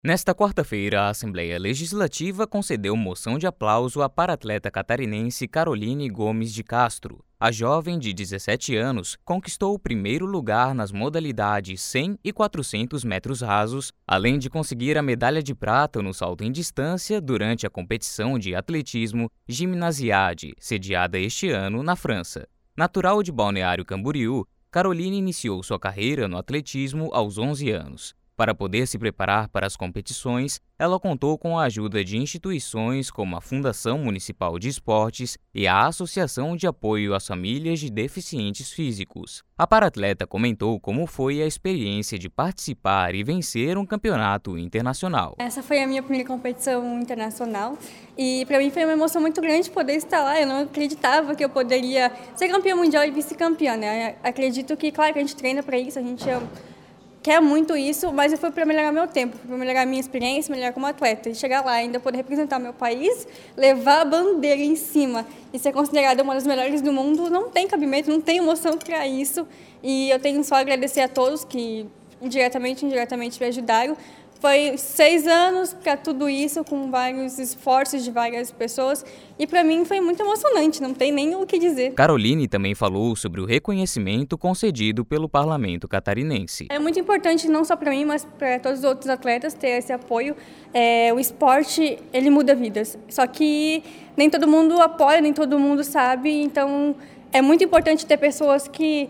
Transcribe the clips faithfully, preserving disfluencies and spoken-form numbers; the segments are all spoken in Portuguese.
Nesta quarta-feira, a Assembleia Legislativa concedeu moção de aplauso à paratleta catarinense Caroline Gomes de Castro. A jovem de dezessete anos conquistou o primeiro lugar nas modalidades cem e quatrocentos metros rasos, além de conseguir a medalha de prata no salto em distância durante a competição de atletismo Gymnasiade, sediada este ano na França. Natural de Balneário Camboriú, Caroline iniciou sua carreira no atletismo aos onze anos. Para poder se preparar para as competições, ela contou com a ajuda de instituições como a Fundação Municipal de Esportes e a Associação de Apoio às Famílias de Deficientes Físicos. A paratleta comentou como foi a experiência de participar e vencer um campeonato internacional. Essa foi a minha primeira competição internacional e para mim foi uma emoção muito grande poder estar lá. Eu não acreditava que eu poderia ser campeã mundial e vice-campeã, né? Acredito que, claro, que a gente treina para isso, a gente quer muito isso, mas foi para melhorar meu tempo, para melhorar minha experiência, melhorar como atleta. E chegar lá, ainda poder representar meu país, levar a bandeira em cima e ser considerada uma das melhores do mundo, não tem cabimento, não tem emoção para isso. E eu tenho só a agradecer a todos que, diretamente ou indiretamente, me ajudaram. Foi seis anos para tudo isso, com vários esforços de várias pessoas, e para mim foi muito emocionante, não tem nem o que dizer. Caroline também falou sobre o reconhecimento concedido pelo Parlamento catarinense. É muito importante, não só para mim, mas para todos os outros atletas, ter esse apoio. É, o esporte, ele muda vidas, só que nem todo mundo apoia, nem todo mundo sabe, então é muito importante ter pessoas que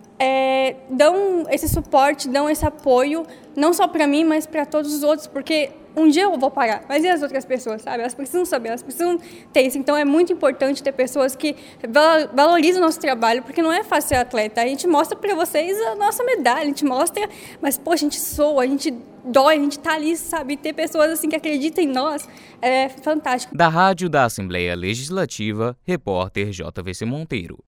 É, dão esse suporte, dão esse apoio, não só para mim, mas para todos os outros, porque um dia eu vou parar, mas e as outras pessoas, sabe? Elas precisam saber, elas precisam ter isso. Então é muito importante ter pessoas que valorizam o nosso trabalho, porque não é fácil ser atleta. A gente mostra para vocês a nossa medalha, a gente mostra, mas pô, a gente soa, a gente dói, a gente tá ali, sabe? Ter pessoas assim que acreditam em nós é fantástico. Da Rádio da Assembleia Legislativa, repórter J V C Monteiro.